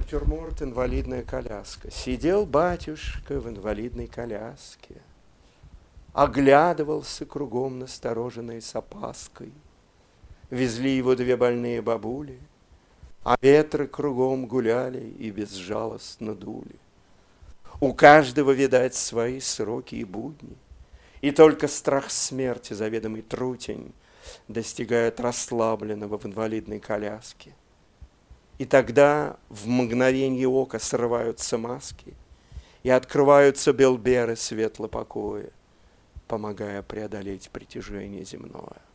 Натюрморт «Инвалидная коляска». Сидел батюшка в инвалидной коляске, оглядывался кругом настороженной с опаской. Везли его две больные бабули, а ветры кругом гуляли и безжалостно дули. У каждого, видать, свои сроки и будни, и только страх смерти, заведомый трутень, достигает расслабленного в инвалидной коляске. И тогда в мгновенье ока срываются маски, и открываются белберы светло покоя, помогая преодолеть притяжение земное.